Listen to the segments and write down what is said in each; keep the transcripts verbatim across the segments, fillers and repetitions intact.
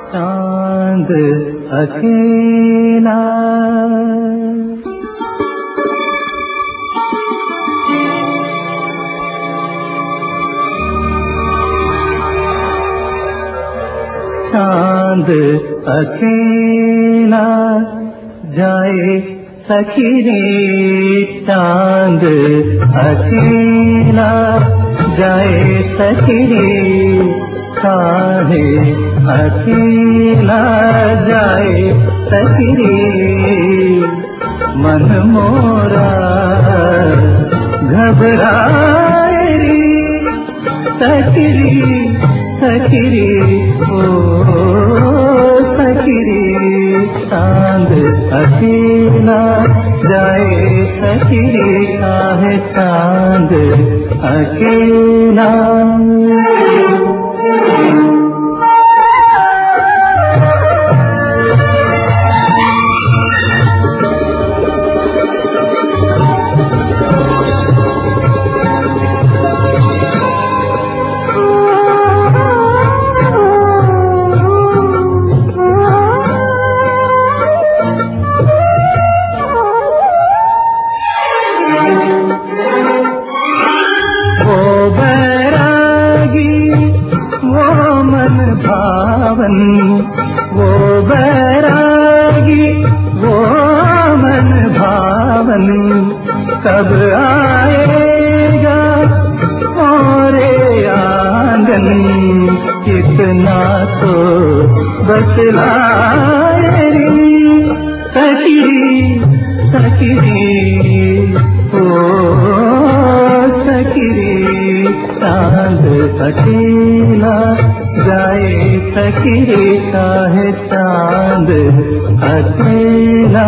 चांद अकेला। चांद अकेला जाए सखी रे, चांद अकेला जाए सखी रे, काहे अकेला जाए सखी रे। मन मोरा घबराए रे सखी रे, सखी रे ओ सखी रे। चांद अकेला जाए सखी रे, काहे चांद अकेला। वो बैरागी वो मन भावन, कब आएगा मोरे आंगन। कितना तो बतलाए रे सखी सखी ओ सखी। चांद अकेला जाए सखी रे, काहे चांद अकेला।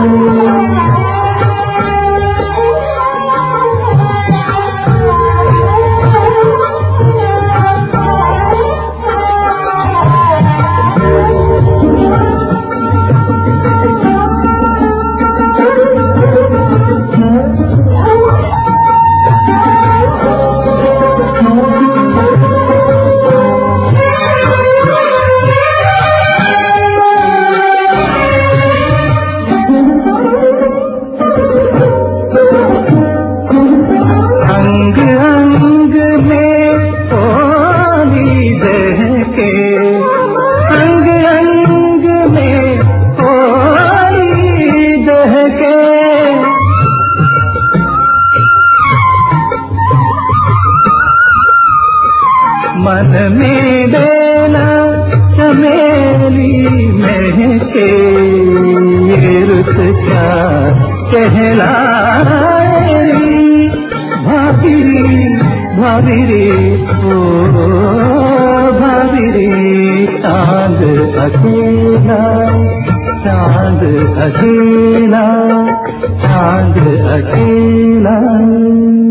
मन में देना चमेली महके, ये रुत क्या कहलाए रे भाभी भाभी रे ओ भाभी रे। चांद अकेला चांद अकेला चांद अकेला।